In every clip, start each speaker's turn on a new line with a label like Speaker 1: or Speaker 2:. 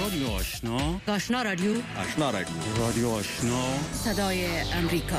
Speaker 1: رادیو آشنا،
Speaker 2: آشنا رادیو،
Speaker 1: آشنا رادیو، رادیو آشنا،
Speaker 2: صدای امریکا.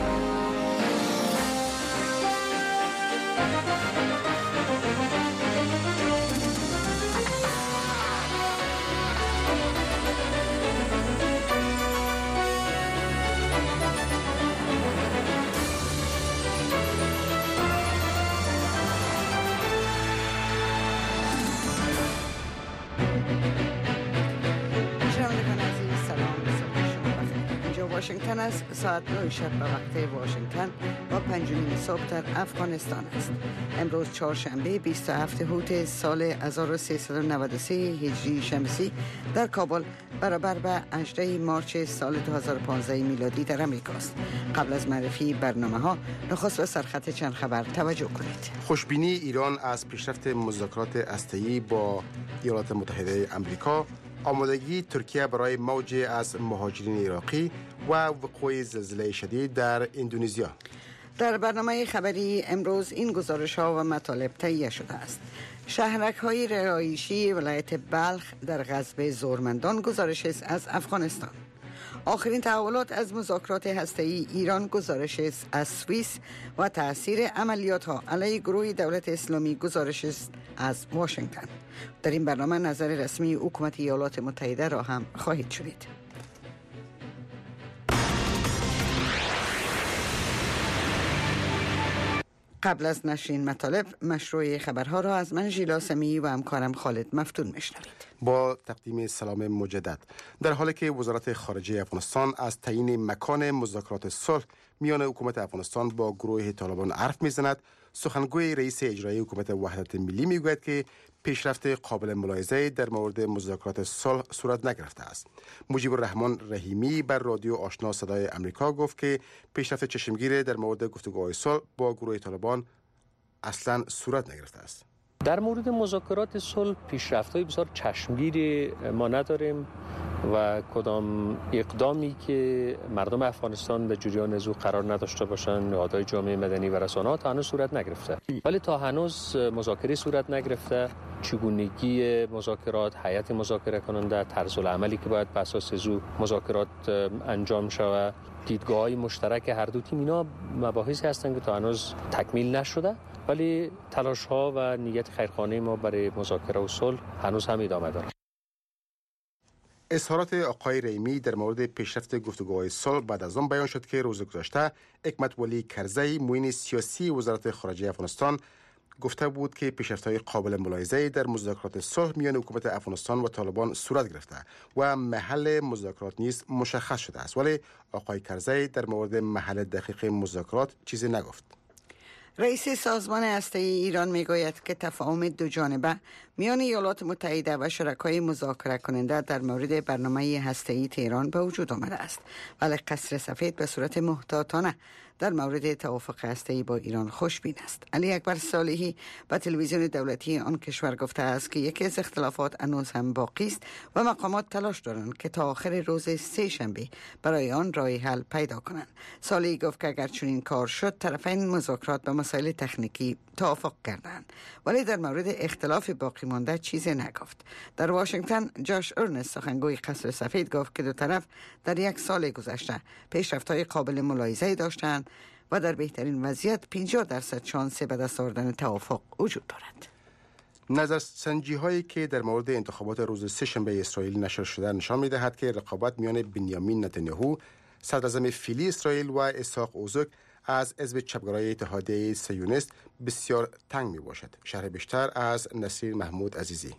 Speaker 3: واشنگتن است. ساعت 9 شب به وقت واشنگتن و 5 صبح در افغانستان است. امروز چهارشنبه 27 اوت سال 1393 هجری شمسی در کابل برابر به 18 مارچ سال 2015 میلادی در امریکا است. قبل از معرفی برنامه ها نخست به سرخط چند خبر توجه کنید.
Speaker 4: خوشبینی ایران از پیشرفت مذاکرات هسته‌ای با ایالات متحده آمریکا، آمادگی ترکیه برای موج از مهاجرین عراقی و وقوع زلزله شدید در اندونزیا.
Speaker 3: در برنامه خبری امروز این گزارش ها و مطالب تهیه شده است. شهرک های رهایشی ولایت بلخ در غصب زورمندان گزارش است از افغانستان. آخرین تحولات از مذاکرات هسته‌ای ایران گزارش است از سوئیس و تأثیر عملیات ها علیه گروه دولت اسلامی گزارش است از واشنگتن. در این برنامه نظر رسمی حکومت ایالات متحده را هم خواهید شنید. قبل از نشرین مطالب مشروع خبرها را از من ژیلا سمیعی و همکارم خالد مفتون میشنوید.
Speaker 4: با تقدیم سلام مجدد، در حالی که وزارت خارجه افغانستان از تعیین مکان مذاکرات صلح میان حکومت افغانستان با گروه طالبان حرف میزند، سخنگوی رئیس اجرایی حکومت وحدت ملی میگوید که پیشرفت قابل ملاحظه در مورد مذاکرات صلح صورت نگرفته است. مجیب الرحمن رحیمی بر رادیو آشنا صدای امریکا گفت که پیشرفت چشمگیر در مورد گفتگوهای صلح با گروه طالبان اصلا صورت نگرفته است.
Speaker 5: در مورد مذاکرات صلح پیشرفت‌های بسیار چشمگیری ما نداریم و کدام اقدامی که مردم افغانستان به جریان از او قرار نداشته باشند، نهادهای جامعه مدنی و رسانه‌ها تا هنوز صورت نگرفته. ولی تا هنوز مذاکره صورت نگرفته. چگونگی مذاکرات، هیئت مذاکره کننده، طرز العملی که باید بر اساس از او مذاکرات انجام شود، دیدگاه‌های مشترک هر دو تیم، اینا مباحثی هستند که تا هنوز تکمیل نشده، ولی تلاش‌ها و نیت خیرخواهانه ما برای مذاکره و صلح هنوز هم ادامه دارد.
Speaker 4: اظهارات آقای رحیمی در مورد پیشرفت گفتگوهای صلح بعد از آن بیان شد که روز گذشته حکمت ولی کرزی معین سیاسی وزارت خارجه افغانستان گفته بود که پیشرفت‌های قابل ملاحظه در مذاکرات صلح میان حکومت افغانستان و طالبان صورت گرفته و محل مذاکرات نیز مشخص شده است، ولی آقای کرزی در مورد محل دقیق مذاکرات چیزی نگفت.
Speaker 3: رئیس سازمان هسته‌ای ایران میگوید که تفاهم دو جانبه میان ایالات متحده و شرکای مذاکره کننده در مورد برنامه هسته‌ای تهران به وجود آمده است، ولی قصر سفید به صورت محتاطانه در مورد توافق هسته‌ای با ایران خوشبین است. علی اکبر صالحی به تلویزیون دولتی آن کشور گفته است که یکی از اختلافات هنوز هم باقی است و مقامات تلاش دارند که تا آخر روز سه شنبه برای آن راه حل پیدا کنند. صالحی گفت که اگر چنین کار شد، طرفین مذاکرات به مسائل تکنیکی توافق کردند، ولی در مورد اختلاف باقی مانده چیزی نگفت. در واشنگتن جاش ارنست سخنگوی قصر سفید گفت که دو طرف در یک سال گذشته پیشرفت‌های قابل ملاحظه داشتند و در بهترین وضعیت 50% شانس به دست آوردن توافق وجود دارد.
Speaker 4: نظرسنجی هایی که در مورد انتخابات روز سه شنبه اسرائیل نشر شده نشان می‌دهد که رقابت میان بنیامین نتانیاهو صدراعظم فعلی اسرائیل و اسحاق هرزوگ از حزب چپگرای اتحادیه صهیونیست بسیار تنگ می باشد. شرح بیشتر از نصیر محمود عزیزی.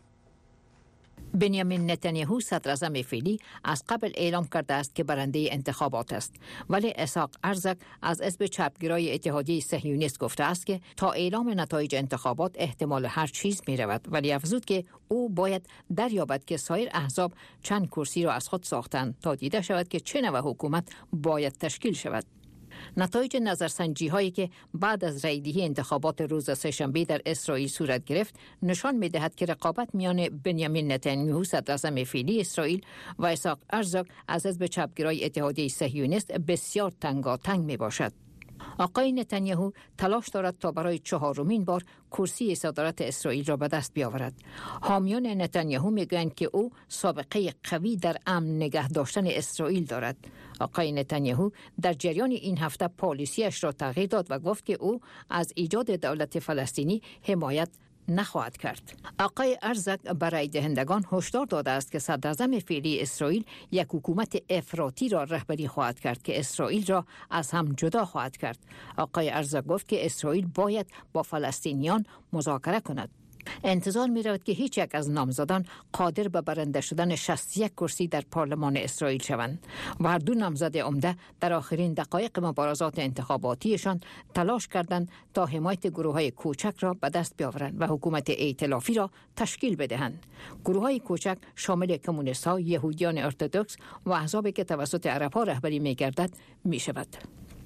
Speaker 6: بنیامین نتانیاهو صدراعظم فعلی از قبل اعلام کرده است که برنده انتخابات است، ولی اسحاق هرزوگ از حزب چپگرای اتحادیه صهیونیست گفته است که تا اعلام نتایج انتخابات احتمال هر چیز می رود، ولی افزود که او باید دریابد که سایر احزاب چند کرسی را از خود ساختند تا دیده شود که چه نوع حکومت باید تشکیل شود. نتایج نظرسنجی هایی که بعد از رأی‌دهی انتخابات روز سه‌شنبه در اسرائیل صورت گرفت نشان می‌دهد که رقابت میان بنیامین نتانیاهو صدراعظم فعلی اسرائیل و اسحاق هرزوگ از حزب چپگرای اتحادیه صهیونیست بسیار تنگاتنگ میباشد. آقای نتانیاهو تلاش دارد تا برای 4مین بار کرسی صدارت اسرائیل را به دست بیاورد. حامیان نتانیاهو میگویند که او سابقه قوی در امن نگه داشتن اسرائیل دارد. آقای نتانیاهو در جریان این هفته پالیسیش را تغییر داد و گفت که او از ایجاد دولت فلسطینی حمایت نخواهد کرد. آقای ارزق برای دهندگان هشدار داده است که صدراعظم فعلی اسرائیل یک حکومت افراطی را رهبری خواهد کرد که اسرائیل را از هم جدا خواهد کرد. آقای ارزق گفت که اسرائیل باید با فلسطینیان مذاکره کند. انتظار می رود که هیچ یک از نامزدان قادر به برنده شدن 61 کرسی در پارلمان اسرائیل شوند و هر دو نامزد عمده در آخرین دقایق مبارزات انتخاباتیشان تلاش کردند تا حمایت گروه‌های کوچک را به دست بیاورند و حکومت ائتلافی را تشکیل بدهند. گروه‌های کوچک شامل کمونیست‌ها، یهودیان ارتدوکس و احزابی که توسط عرب‌ها رهبری می‌گردد می‌شود.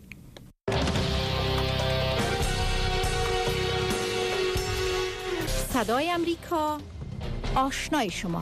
Speaker 2: صدای امریکا، آشنای شما.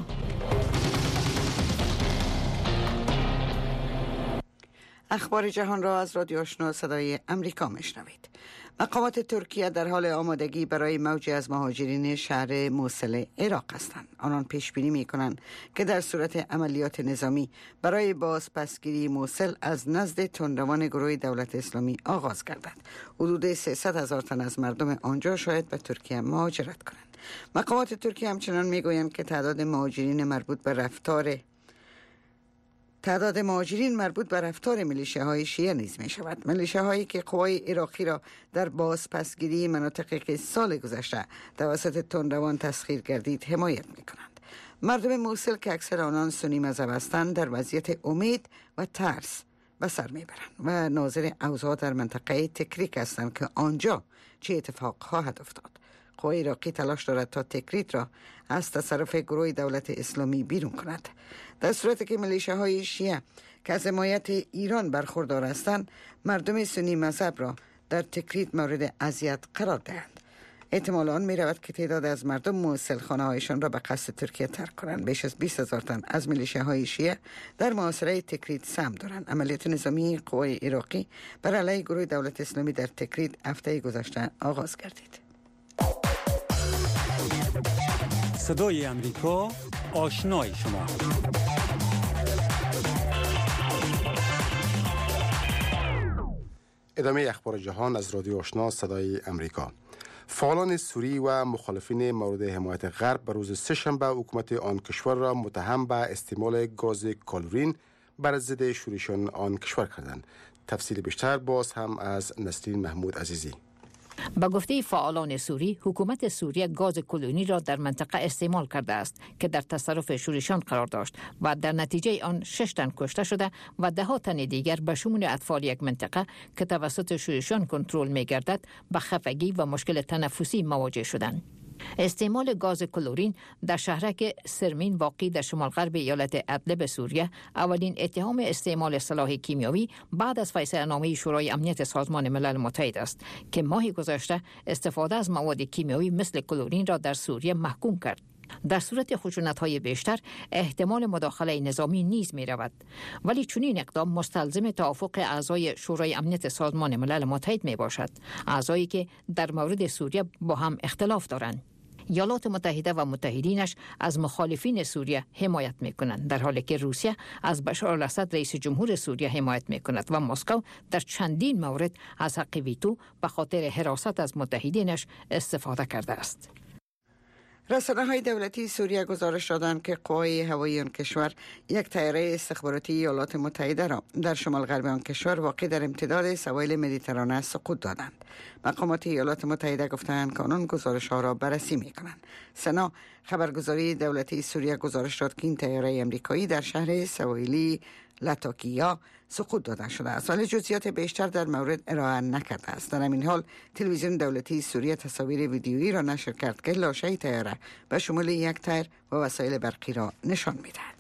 Speaker 3: اخبار جهان را از رادیو آشنا صدای امریکا میشنوید. مقامات ترکیه در حال آمادگی برای موجی از مهاجرین شهر موصل عراق هستند. آنان پیش بینی می‌کنند که در صورت عملیات نظامی برای بازپسگیری موصل از نزد تندروان گروه دولت اسلامی آغاز گردد. حدود 300,000 تن از مردم آنجا شاید به ترکیه مهاجرت کنند. مقامات ترکیه همچنان میگویند که تعداد مهاجرین مربوط به رفتار میلیشیاهای شیعه نیز می شود. میلیشیاهایی که قوای عراقی را در بازپسگیری مناطقی که سال گذشته توسط تندروان تسخیر گردید حمایت می کنند. مردم موصل که اکثر آنان سنی مذهب هستند در وضعیت امید و ترس به سر می برند و ناظر اوضاع در منطقه تکریت هستند که آنجا چه اتفاق خواهد افتاد. قوای عراقی تلاش دارد تا تکریت را از تصرف گروه دولت اسلامی بیرون کند. در صورتی که میلیشیاهای شیعه که از حمایت ایران برخوردار هستند مردم سنی مذهب را در تکریت مورد اذیت قرار دهند. احتمال آن می رود که تعداد از مردم موصل خانه هایشان را به قصد ترکیه ترک کنند. بیش از 20,000 تن از میلیشیاهای شیعه در محاصره تکریت سهم دارند. عملیات نظامی قوای عراقی بر علیه گروه دولت اسلامی در تکریت هفته گذشته آغاز گردید.
Speaker 1: صدای امریکا، آشنای شما.
Speaker 4: ادامه اخبار جهان از رادیو آشنا صدای امریکا. فعالان سوری و مخالفین مورد حمایت غرب به روز سه‌شنبه حکومت آن کشور را متهم به استعمال گاز کلورین بر ضد شورشیان آن کشور کردند. تفصیل بیشتر باز هم از نسرین محمود عزیزی.
Speaker 6: با گفته فعالان سوری، حکومت سوریه گاز کلونی را در منطقه استعمال کرده است که در تصرف شورشیان قرار داشت و در نتیجه آن 6 تن کشته شده و 10 تن دیگر به شمول اطفال یک منطقه که توسط شورشیان کنترل می گردد به خفگی و مشکل تنفسی مواجه شدند. استعمال گاز کلورین در شهرک سرمین واقع در شمال غرب ایالت ادلب سوریه اولین اتهام استعمال سلاح کیمیایی بعد از فیصله نامه شورای امنیت سازمان ملل متحد است که ماه گذشته استفاده از مواد کیمیایی مثل کلورین را در سوریه محکوم کرد. در صورت خشونت‌های بیشتر احتمال مداخله نظامی نیز می رود، ولی چنین اقدام مستلزم توافق اعضای شورای امنیت سازمان ملل متحد می باشد، اعضایی که در مورد سوریه با هم اختلاف دارند. ایالات متحده و متحدینش از مخالفین سوریه حمایت می کنند، در حالی که روسیه از بشار الاسد رئیس جمهور سوریه حمایت می کند و مسکو در چندین مورد از حق ویتو به خاطر حراست از متحدینش استفاده کرده است.
Speaker 3: رسانه‌های دولتی سوریه گزارش دادند که قوای هوایی آن کشور یک طیاره استخباراتی ایالات متحده را در شمال غرب آن کشور واقع در امتداد سواحل مدیترانه سقوط دادند. مقامات ایالات متحده گفتند که آنان گزارش‌ها را بررسی می‌کنند. سنا خبرگزاری دولتی سوریه گزارش داد که این طیاره آمریکایی در شهر سواحلی لاتاکیا سقوط داده شده است، ولی جزئیات بیشتر در مورد ارائه نکرده است. در این حال تلویزیون دولتی سوریه تصاویر ویدیویی را نشر کرد که لاشه طیاره به شمول یک تیر و وسایل برقی را نشان می‌دهد.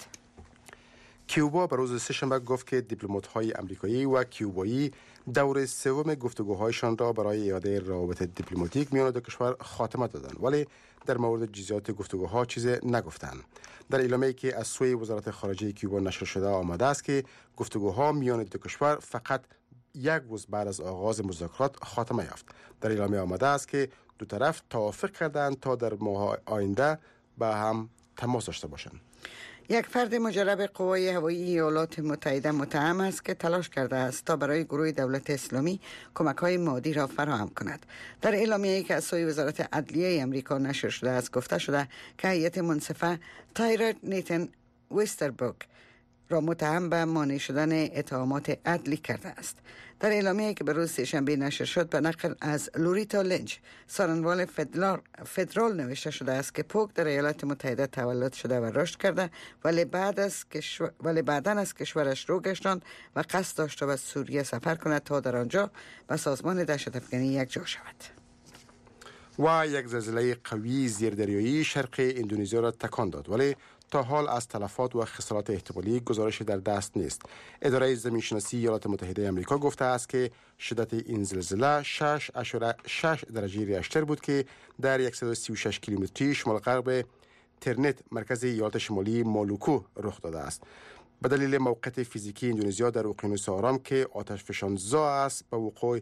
Speaker 4: کیوبا به روز سه‌شنبه گفت که دیپلمات‌های آمریکایی و کیوبایی دور سوم گفتگوهایشان را برای اعاده روابط دیپلماتیک میان دو کشور خاتمه دادند، ولی در مورد جزئیات گفتگوها چیزی نگفتند. در اعلامیه‌ای که از سوی وزارت خارجه کیوبا نشر شده آمده است که گفتگوها میان دو کشور فقط یک روز بعد از آغاز مذاکرات خاتمه یافت. در اعلامیه آمده است که دو طرف توافق کردند تا در ماه آینده با هم تماس داشته باشند.
Speaker 3: یک فرد مجرب قوای هوایی ایالات متحده متهم است که تلاش کرده است تا برای گروه دولت اسلامی کمک‌های مادی را فراهم کند. در اعلامیه‌ای که از سوی وزارت عدلیه آمریکا نشر شده است گفته شده که هیئت منصفه تایلر نیتن وستربروک را متهم به مانع شدن اتهامات عدلی کرده است. در اعلامیه‌ای که به روز سه‌شنبه نشر شد به نقل از لوریتا لنچ سارنوال فدرال نوشته شده است که پوک در ایالات متحده تولد شده و رشد کرده ولی بعداً از کشورش رو گشتاند و قصد داشته به سوریه سفر کند تا در آنجا به سازمان دهشت‌افکنی یک جا شود.
Speaker 4: و یک زلزله قوی زیردریایی شرق اندونزیا را تکان داد ولی تا حال از تلفات و خسارات احتمالی گزارش در دست نیست. اداره زمینشناسی ایالات متحده آمریکا گفته است که شدت این زلزله 6.6 درجه ریشتر بود که در 136 کیلومتری شمال غرب ترنت مرکز ایالات شمالی مالوکو رخ داده است. به دلیل موقعیت فیزیکی اندونزیا در اقیانوس آرام که آتش فشان‌زا است به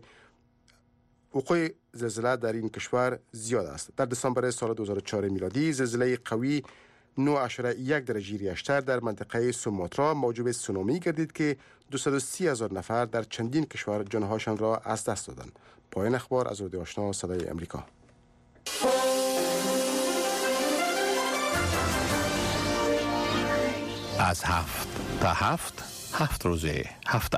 Speaker 4: وقوع زلزله در این کشور زیاد است. در دسامبر سال 2004 میلادی زلزله قوی 9.1 درجه ریشتر در منطقه سوماترا موجب سونامی گردید که 230,000 نفر در چندین کشور جانهاشان را از دست دادند. پایان اخبار از رادیو آشنا صدای امریکا.
Speaker 7: از 7 تا 7 روز هفته.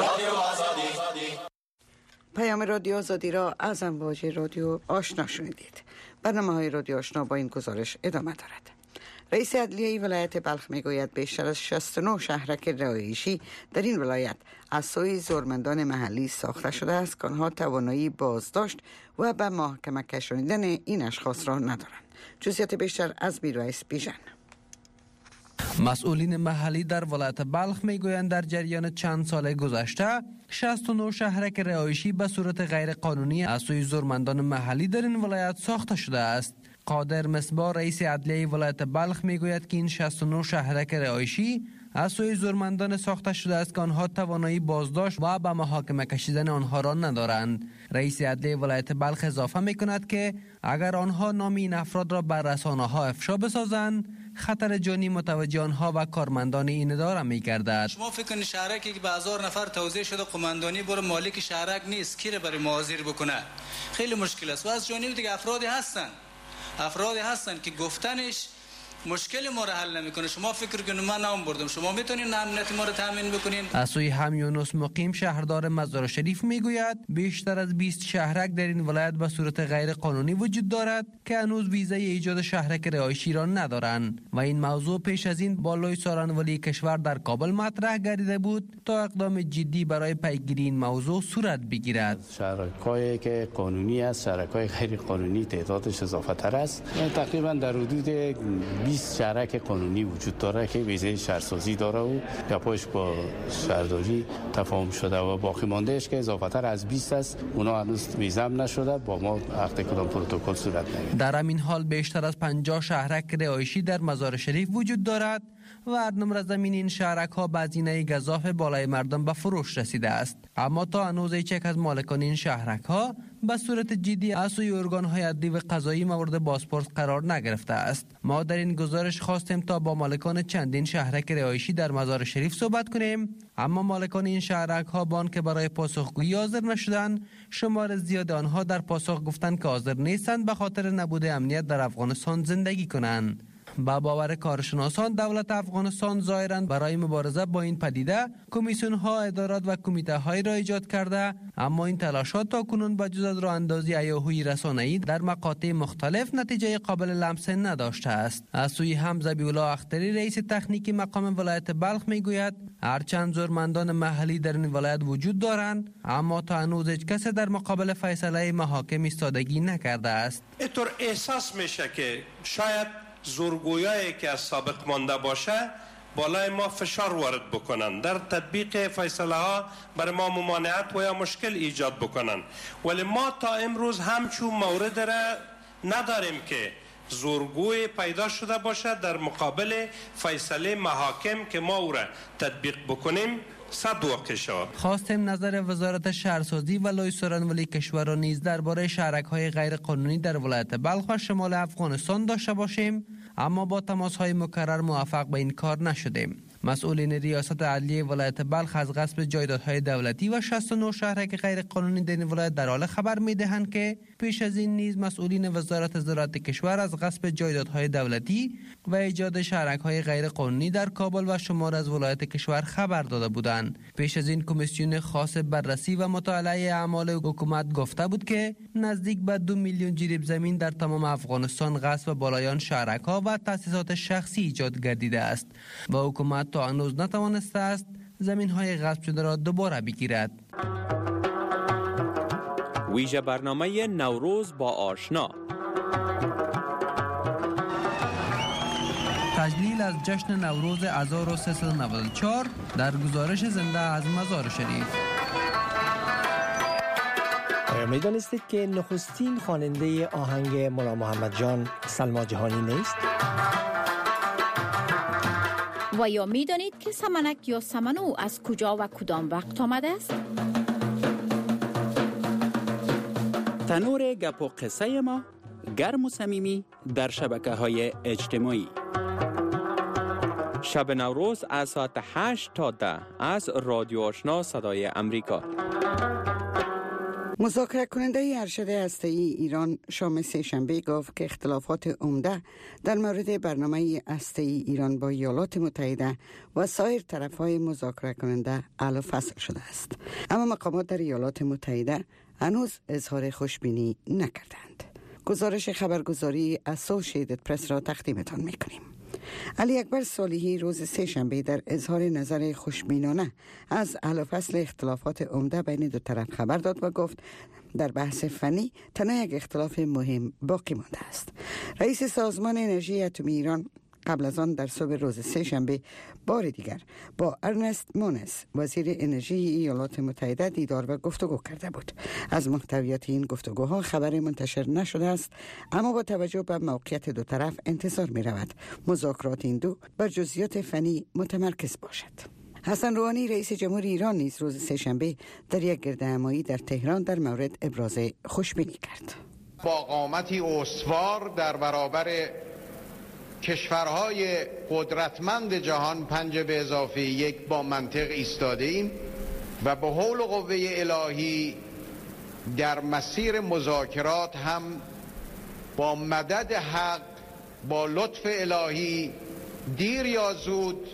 Speaker 3: پیام رادیو آزادی را از امواج رادیو آشنا شنیدید. برنامه‌های رادیو آشنا با این گزارش ادامه دارد. رئیس عدلیه ولایت بلخ میگوید بیشتر از 69 شهرک رهایشی در این ولایت از سوی زورمندان محلی ساخته شده است که آنها توانایی بازداشت و به محاکمه کشاندن این اشخاص را ندارند. جزئیات بیشتر از میرواعظ بیژن.
Speaker 8: مسئولین محلی در ولایت بلخ میگویند در جریان چند سال گذشته 69 شهرک رهایشی به صورت غیر قانونی از سوی زورمندان محلی در این ولایت ساخته شده است. قادر مصباح رئیس عدلیه ولایت بلخ میگوید که این 69 شهرک رهایشی از سوی زورمندان ساخته شده است که آنها توانایی بازداشت و به محاکمه کشیدن آنها را ندارند. رئیس عدلیه ولایت بلخ اضافه میکند که اگر آنها نام این افراد را بر رسانه‌ها افشا بسازند خطر جانی متوجه آنها و کارمندان این اداره می‌گردد.
Speaker 9: شما فکر کنید شهرکی که به 1000 نفر توزیع شده قماندانی برای مالک شهرک نیست کی را برای معاذیر بکنه؟ خیلی مشکل است. و از جانب دیگه افرادی هستن که گفتنش مشکل ما را حل نمیکنه. شما فکر کنید من نام بردم، شما میتونید امنیت ما را تامین بکنین؟ از
Speaker 8: سوی هم یونس مقیم شهردار مزار شریف میگوید بیشتر از 20 شهرک در این ولایت به صورت غیر قانونی وجود دارد که هنوز ویزای ایجاد شهرک رهایشی را ندارند و این موضوع پیش از این بالای سخنوری کشور در کابل مطرح گردیده بود تا اقدام جدی برای پیگیری این موضوع صورت بگیرد.
Speaker 10: شهرکایی که قانونی است، شهرکای غیر قانونی تعدادش اضافه تر است. تقریبا در حدود 20 شهرک قانونی وجود داره که ویزه شهرسازی داره و یا پاش با شهرداری تفاهم شده و باقی ماندهش که اضافه تر از 20 است اونا هنوز ویزه هم نشده با ما عقد کدام پروتکل صورت نگرفته.
Speaker 8: در همین حال بیشتر از 50 شهرک رهایشی در مزار شریف وجود دارد و هر نمره زمین این شهرک ها به هزینه گزاف بالای مردم به فروش رسیده است، اما تا هنوز هیچ از مالکان این شهرک ها به صورت جدی از سوی ارگان های عدلی و قضایی مورد بازپرس قرار نگرفته است. ما در این گزارش خواستیم تا با مالکان چندین شهرک رهایشی در مزار شریف صحبت کنیم، اما مالکان این شهرک ها بان که برای پاسخگویی حاضر نشدند. شمار زیاد آنها در پاسخ گفتند که حاضر نیستند به خاطر نبود امنیت در افغانستان زندگی کنند. با باور کارشناسان دولت افغانستان ظاهراً برای مبارزه با این پدیده کمیسیون ها، ادارات و کمیته های را ایجاد کرده، اما این تلاشات تاکنون بجز از راه اندازی هیاهوی رسانه‌ای در مقاطع مختلف نتیجه قابل لمس نداشته است. از سوی هم ذبیح‌الله اختری رئیس تکنیکی مقام ولایت بلخ میگوید هرچند زورمندان محلی در این ولایت وجود دارند، اما تا هنوز هیچ کس در مقابل فیصله محاکم ایستادگی نکرده است.
Speaker 11: اینطور احساس میشه که شاید زورگویایی که از سابق مانده باشه بالای ما فشار وارد بکنن، در تطبیق فیصله ها برای ما ممانعت و یا مشکل ایجاد بکنن، ولی ما تا امروز همچون مورد را نداریم که زورگوی پیدا شده باشه در مقابل فیصله محاکم که ما او را تطبیق بکنیم صد واقع شود.
Speaker 8: خواستیم نظر وزارت شهرسازی و لای سرانولی کشور را نیز درباره شهرک‌های غیر قانونی در ولایت بلخ و شمال افغانستان داشته باشیم، اما با تماس‌های مکرر موفق به این کار نشدیم. مسئولین ریاست عدلیه ولایت بلخ از غصب جایدادهای دولتی و 69 شهرک غیر قانونی در این ولایت در حال خبر می‌دهند که پیش از این نیز مسئولین وزارت زراعت کشور از غصب جایدادهای دولتی و ایجاد شهرک‌های غیر قانونی در کابل و شمال از ولایت کشور خبر داده بودند. پیش از این کمیسیون خاص بررسی و مطالعه اعمال حکومت گفته بود که نزدیک به 2 میلیون جریب زمین در تمام افغانستان غصب بالایان شهرک‌ها و تأسیسات شخصی ایجاد گردیده است و حکومت تا هنوز نتوانسته است زمین‌های غصب شده را دوباره بگیرد.
Speaker 12: ویژه برنامه نوروز با آشنا.
Speaker 8: تجلیل از جشن نوروز 1394 در گزارش زنده از مزار شریف.
Speaker 13: می دانستید که نخستین خواننده آهنگ مولا محمد جان سلما جهانی نیست؟
Speaker 2: و یا می دانید که سمنک یا سمنو از کجا و کدام وقت آمده است؟
Speaker 12: تنور گپ و قصه ما گرم و صمیمی در شبکه‌های اجتماعی. شب نوروز از ساعت 8 تا 10 از رادیو آشنا صدای امریکا.
Speaker 3: مذاکره کننده ارشد هسته‌ای ایران شام سه‌شنبه گفت که اختلافات عمده در مورد برنامه هسته‌ای ایران با ایالات متحده و سایر طرف‌های مذاکره کننده حل و فصل شده است، اما مقامات در ایالات متحده هنوز اظهار خوشبینی نکردند. گزارش خبرگزاری اسوسییتد پرس را تقدیمتان می‌کنیم. علی اکبر صالحی روز سه‌شنبه در اظهار نظر خوشبینانه از حل و فصل اختلافات عمده بین دو طرف خبر داد و گفت در بحث فنی تنها یک اختلاف مهم باقی مانده است. رئیس سازمان انرژی اتمی ایران قبل از آن در صبح روز سه‌شنبه بار دیگر با ارنست مونس وزیر انرژی ایالات متحده دیدار و گفتگو کرده بود. از محتویات این گفتگوها خبر منتشر نشده است، اما با توجه به موقعیت دو طرف انتظار می رود مذاکرات این دو بر جزئیات فنی متمرکز باشد. حسن روحانی رئیس جمهوری ایران نیز روز سه‌شنبه در یک گردهمایی در تهران در مورد ابراز خوشبینی کرد.
Speaker 14: با قامتی استوار در برابر کشورهای قدرتمند جهان 5+1 با منطق ایستاده ایم و به حول و قوه الهی در مسیر مذاکرات هم با مدد حق با لطف الهی دیر یا زود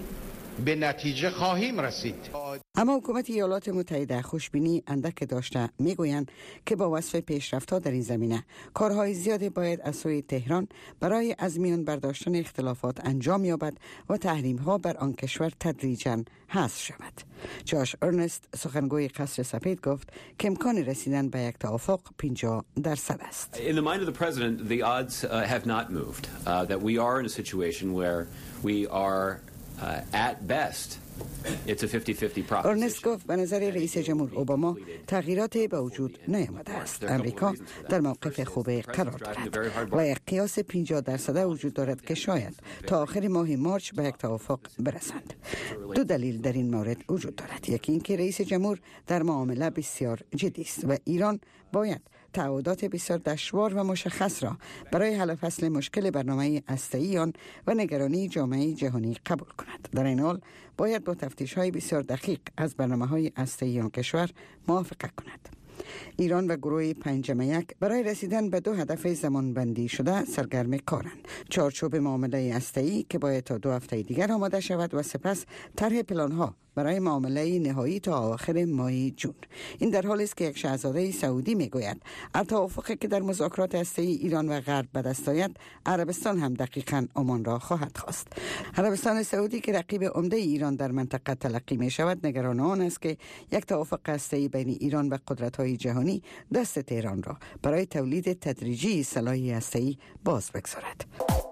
Speaker 14: به نتیجه خواهیم رسید.
Speaker 3: اما حکومت ایالات متحده خوشبینی اندک داشته میگویند که با وصف پیشرفت‌ها در این زمینه کارهای زیادی باید از سوی تهران برای از میان برداشتن اختلافات انجام یابد و تحریم‌ها بر آن کشور تدریجاً حذف شود. جاش ارنست سخنگوی قصر سفید گفت که امکان رسیدن به یک توافق 50% است.
Speaker 15: In the mind of the president, the odds have not moved. That we are in a situation where we are at best it's a 50-50 proposition.
Speaker 3: ارنست گفت به نظر رئیس جمهور اوباما تغییراتی به وجود نیامده است. امریکا در موقف خوبی قرار دارد و یک قیاس 50% وجود دارد که شاید تا آخر ماه مارچ به یک توافق برسند. دو دلیل در این مورد وجود دارد. یکی اینکه رئیس جمهور در معامله بسیار جدی است و ایران باید تعهدات بسیار دشوار و مشخص را برای حل فصل مشکل برنامه هسته‌ای آن و نگرانی جامعه جهانی قبول کند. در این حال باید با تفتیش‌های بسیار دقیق از برنامه‌های هسته‌ای آن کشور موافقت کند. ایران و گروه 5+1 برای رسیدن به 2 هدف زمانبندی شده سرگرم کارند. چارچوب معامله هسته‌ای که باید تا 2 هفته دیگر آماده شود و سپس طرح پلان‌ها برای معامله نهایی تا آخر ماه جون. این در حالی است که یک شاهزاده سعودی میگوید توافقی که در مذاکرات هسته‌ای ایران و غرب به دست آید، عربستان هم دقیقاً عمان را خواهد خواست. عربستان سعودی که رقیب عمده ایران در منطقه تلقی می شود، نگران آن است که یک توافق هسته‌ای بین ایران و قدرت‌های جهانی دست تهران را برای تولید تدریجی سلاح هسته‌ای باز بگذارد.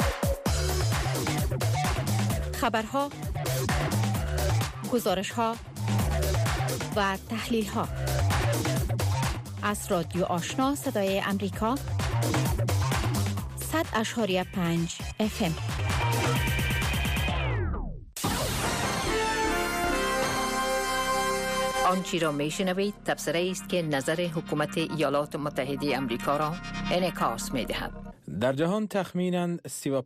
Speaker 2: خبرها، گزارش‌ها و تحلیل‌ها از رادیو آشنا صدای امریکا 100.5 FM.
Speaker 6: آنچه را میشنوید تبصره است که نظر حکومت ایالات متحده آمریکا را انعکاس می‌دهد.
Speaker 16: در جهان تخمیناً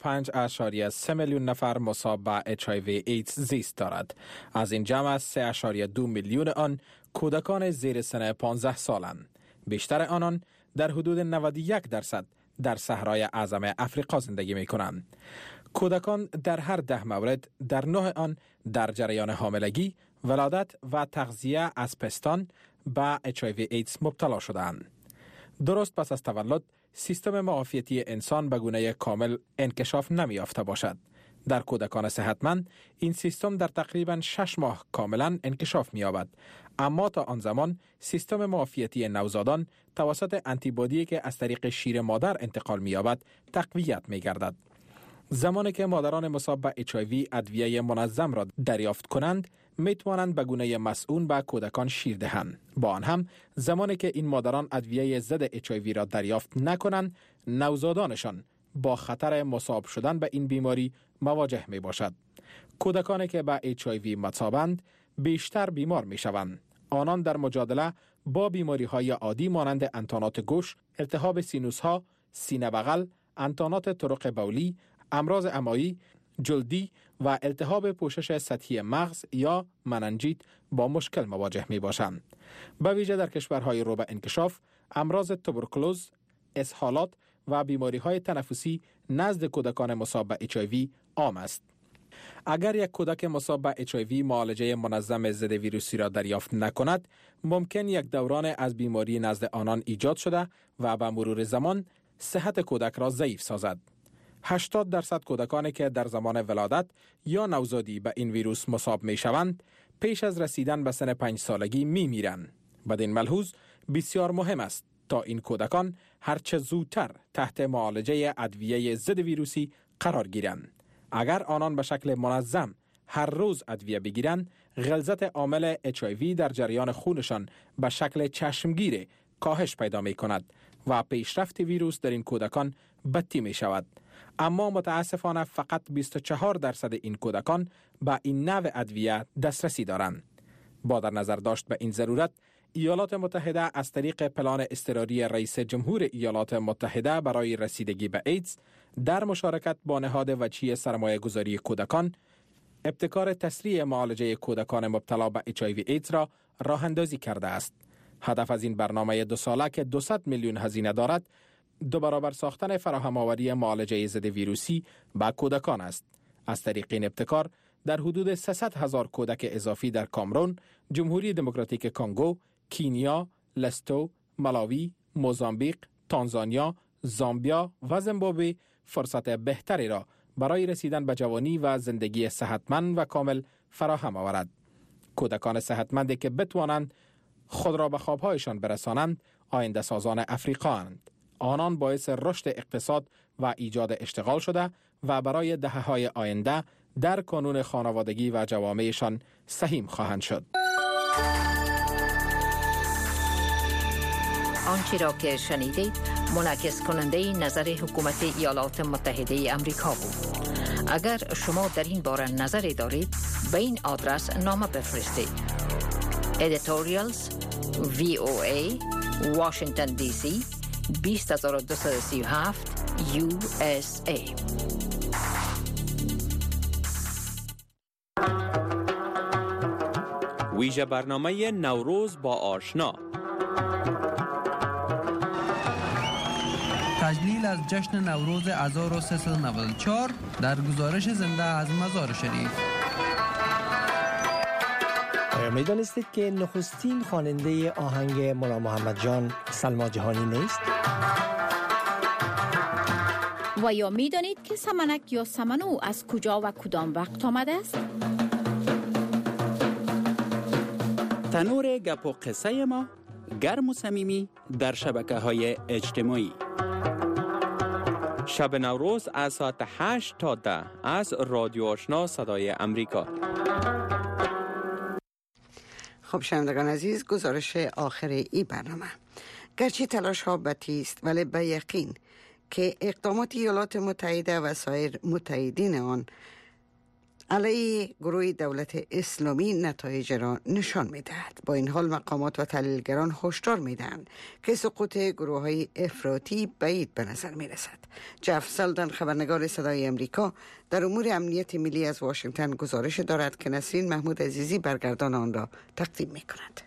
Speaker 16: 35.3 میلیون نفر مصاب به HIV ایدز زیست دارد. از این جمع 3.2 میلیون آن کودکان زیر سن 15 سالند. بیشتر آنان در حدود 91% در صحرای اعظم افریقا زندگی می کنند. کودکان در هر 10 مورد در 9 آن در جریان حاملگی، ولادت و تغذیه از پستان به HIV ایدز مبتلا شدند. درست پس از تولد سیستم معافیتی انسان به گونه کامل انکشاف نمی‌یافته باشد. در کودکان صحتمند این سیستم در تقریباً 6 ماه کاملاً انکشاف می‌یابد، اما تا آن زمان سیستم معافیتی نوزادان توسط آنتیبادی که از طریق شیر مادر انتقال می‌یابد تقویت می‌گردد. زمانی که مادران مصاب به HIV ادویه منظم را دریافت کنند، میتوانند به گونه مسئول به کودکان شیر دهند. با آن هم زمانی که این مادران ادویه ضد HIV را دریافت نکنند، نوزادانشان با خطر مصاب شدن به این بیماری مواجه می باشد. کودکانی که به HIV مصابند بیشتر بیمار می شوند. آنان در مجادله با بیماری های عادی مانند انتانات گوش، التهاب سینوس ها، سینه بغل، انتانات طرق بولی، امراض امعایی، جلدی و التهاب پوشش سطحی مغز یا مننجیت با مشکل مواجه می باشند. به ویژه در کشورهای رو به انکشاف، امراض توبرکلوز، اسهالات و بیماری های تنفسی نزد کودکان مصاب به HIV عام است. اگر یک کودک مصاب به HIV معالجه منظم ضد ویروسی را دریافت نکند، ممکن یک دوران از بیماری نزد آنان ایجاد شده و به مرور زمان صحت کودک را ضعیف سازد. 80% کودکانی که در زمان ولادت یا نوزادی به این ویروس مصاب می شوند، پیش از رسیدن به سن 5 سالگی می میرند. بدین ملحوظ بسیار مهم است تا این کودکان هرچه زودتر تحت معالجه ادویه ضد ویروسی قرار گیرند. اگر آنان به شکل منظم هر روز ادویه بگیرند، غلظت عامل HIV در جریان خونشان به شکل چشمگیر کاهش پیدا می کند و پیشرفت ویروس در این کودکان بطی می شود. اما متاسفانه فقط 24% این کودکان به این نوع ادویه دسترسی دارند. با در نظر داشت به این ضرورت، ایالات متحده از طریق پلان اضطراری رئیس جمهور ایالات متحده برای رسیدگی به ایدز در مشارکت با نهاد وجهی سرمایه گذاری کودکان، ابتکار تسریع معالجه کودکان مبتلا به HIV ایدز را راه اندازی کرده است. هدف از این برنامه 2 ساله که 200 میلیون هزینه دارد، 2 برابر ساختن فراهم آوری معالجه ضد ویروسی به کودکان است. از طریق این ابتکار در حدود 300,000 کودک اضافی در کامرون، جمهوری دموکراتیک کنگو، کینیا، لستو، مالاوی، موزامبیق، تانزانیا، زامبیا و زیمبابوه فرصت بهتری را برای رسیدن به جوانی و زندگی صحتمند و کامل فراهم آورد. کودکان صحتمندی که بتوانند خود را به خوابهایشان برسانند، آینده سازان افریقا اند. آنان باعث رشد اقتصاد و ایجاد اشتغال شده و برای دهه‌های آینده در کانون خانوادگی و جوامعشان سهیم خواهند شد.
Speaker 6: آنچه را که شنیدید منعکس کننده نظر حکومت ایالات متحده آمریکا بود. اگر شما در این باره نظری دارید، به این آدرس نامه بفرستید. Editorials VOA Washington DC 20237 USA.
Speaker 12: ویژه برنامه نوروز با آشنا.
Speaker 8: تجلیل از جشن نوروز 1394 در گزارش زنده از مزار شریف.
Speaker 13: می دانستید که نخستین خواننده آهنگ مولا محمد جان سلما جهانی نیست؟
Speaker 2: و یا می دانید که سمنک یا سمنو از کجا و کدام وقت آمده است؟
Speaker 12: تنور گپ و قصه ما گرم و صمیمی در شبکه‌های اجتماعی. شب نوروز از ساعت 8 تا 10 از رادیو آشنا صدای امریکا.
Speaker 3: خب شنوندگان عزیز، گزارش آخر این برنامه. گرچه تلاش ها بطی است، ولی به یقین که اقدامات ایالات متحده و سایر متحدین آن علیه گروه دولت اسلامی نتایج را نشان می‌دهد. با این حال مقامات و تحلیلگران هشدار می‌دهند که سقوط گروه‌های افراطی بعید به نظر می‌رسد. جف سلدن، خبرنگار صدای امریکا، در امور امنیت ملی از واشنگتن گزارش دارد که نسرین محمود عزیزی برگردان آن را تقدیم می‌کند.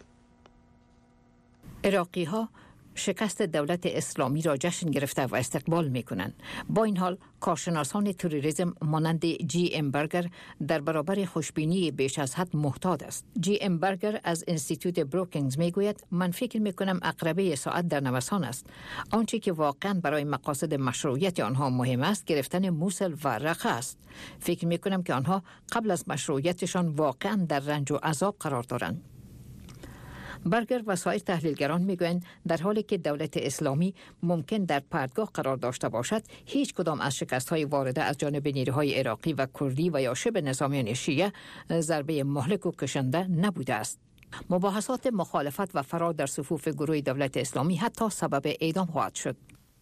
Speaker 6: عراقی‌ها شکست دولت اسلامی را جشن گرفته و استقبال می کنند. با این حال کارشناسان تروریسم مانند جی ام برگر در برابر خوشبینی بیش از حد محتاط است. جی ام برگر از انستیتوت بروکینگز می گوید من فکر می کنم عقربه ساعت در نوسان است. آنچه که واقعا برای مقاصد مشروعیت آنها مهم است گرفتن موسل و رقه است. فکر می کنم که آنها قبل از مشروعیتشان واقعا در رنج و عذاب قرار دارند. برگر و سایر تحلیلگران میگویند در حالی که دولت اسلامی ممکن در پرتگاه قرار داشته باشد، هیچ کدام از شکست‌های وارده از جانب نیروهای عراقی و کردی و یا شبه نظامیان شیعه ضربه مهلک و کشنده نبوده است. مباحثات مخالفت و فرار در صفوف گروه دولت اسلامی حتی سبب اعدام خواهد شد.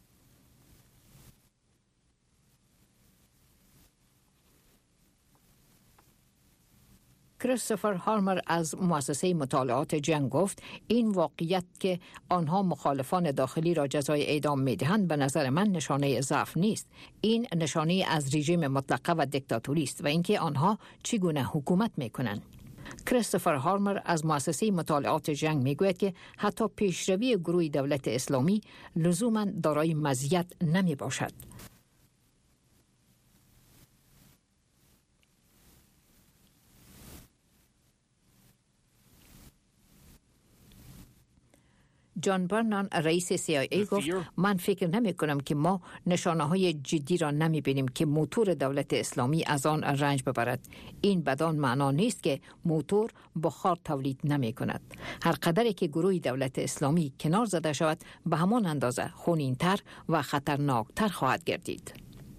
Speaker 6: کریستوفر هالمر از مؤسسه مطالعات جنگ گفت این واقعیت که آنها مخالفان داخلی را جزای اعدام می‌دهند به نظر من نشانه ضعف نیست. این نشانه از رژیم مطلقه و دیکتاتوری است و اینکه آنها چگونه حکومت می‌کنند. کریستوفر هالمر از مؤسسه مطالعات جنگ میگوید که حتی پیشروی گروه دولت اسلامی لزوماً دارای مزیت نمی باشد. جان برنان رئیس CIA گفت من فکر نمی کنم که ما نشانه های جدی را نمی بینیم که موتور دولت اسلامی از آن رنج ببرد. این بدان معنا نیست که موتور بخار تولید نمی کند. هر قدری که گروه دولت اسلامی کنار زده شود به همان اندازه خونین‌تر و خطرناکتر خواهد گردید.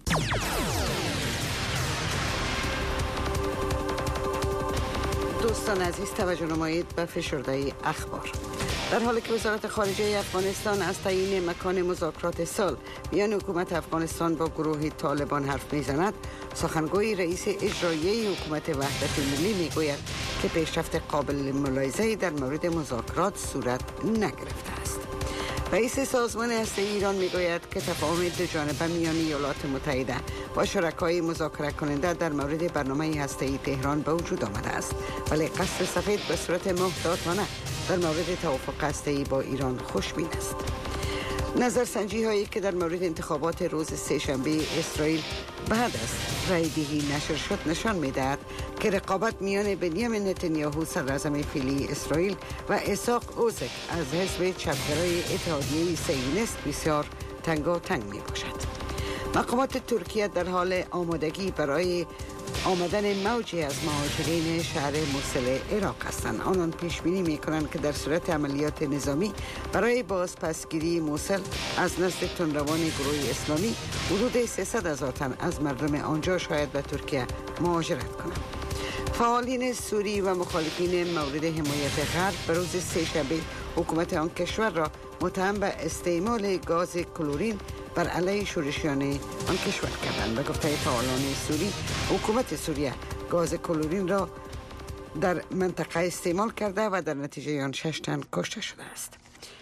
Speaker 3: دوستان عزیز توجه نمایید به فشرده اخبار. در حالی که وزارت خارجه افغانستان از تعیین مکان مذاکرات صلح میان حکومت افغانستان با گروه طالبان حرف میزند، سخنگوی رئیس اجرایی حکومت وحدت ملی میگوید که پیشرفت قابل ملاحظه‌ای در مورد مذاکرات صورت نگرفته است. رئیس سازمان هسته‌ای ایران میگوید که تفاهم دو جانبه میان ایالات متحده با شرکای مذاکره کننده در مورد برنامه هسته‌ای تهران به وجود آمده است، ولی قصر سفید به صورت محتاطانه در مورد توافق هسته‌ای با ایران خوشبین است. نظرسنجی هایی که در مورد انتخابات روز سه‌شنبه اسرائیل بعد از رای دهی نشر شد نشان می‌دهد که رقابت میان بنیامین نتانیاهو صدراعظم فعلی اسرائیل و اسحاق اوزک از حزب چپگرای اتحادیه صهیونیست بسیار تنگاتنگ میباشد. مقامات ترکیه در حال آمادگی برای آمدن موجی از مهاجرین شهر موصل عراق هستند. آنان پیش بینی می‌کنند که در صورت عملیات نظامی برای بازپسگیری موصل از نزد تندروان گروه اسلامی حدود 300,000 تن از مردم آنجا شاید به ترکیه مهاجرت کنند. فعالین سوری و مخالفین مورد حمایت غرب به روز سه‌شنبه حکومت آن کشور را متهم به استعمال گاز کلورین بر علیه شورشیان آن کشور کردند. به گفته فعالان سوری، حکومت سوریه گاز کلورین را در منطقه استعمال کرده و در نتیجه آن 6 تن کشته شده است.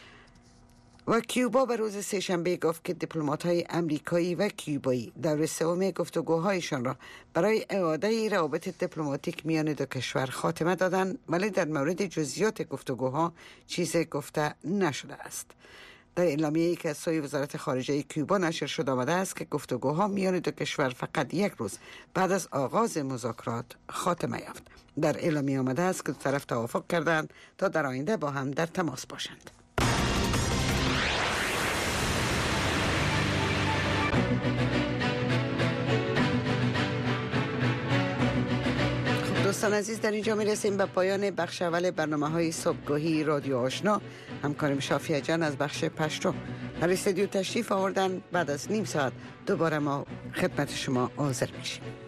Speaker 3: و کیوبا به روز سه‌شنبه گفت که دیپلمات‌های آمریکایی و کیوبایی دور سوم گفتگوهایشان را برای اعاده روابط دیپلماتیک میان دو کشور خاتمه دادند، ولی در مورد جزئیات گفتگوها چیزی گفته نشده است. در اعلامیه‌ای که از سوی وزارت خارجه کیوبا نشر شده آمده است که گفتگوها میان دو کشور فقط یک روز بعد از آغاز مذاکرات خاتمه یافت. در اعلامیه آمده است که دو طرف توافق کردند تا در آینده با هم در تماس باشند. دوستان عزیز، در اینجا میرسیم به پایان بخش اول برنامه‌های صبحگاهی رادیو آشنا. همکارم شافیه جان از بخش پشتو در استودیو تشریف آوردن. بعد از نیم ساعت دوباره ما خدمت شما حاضر میشیم.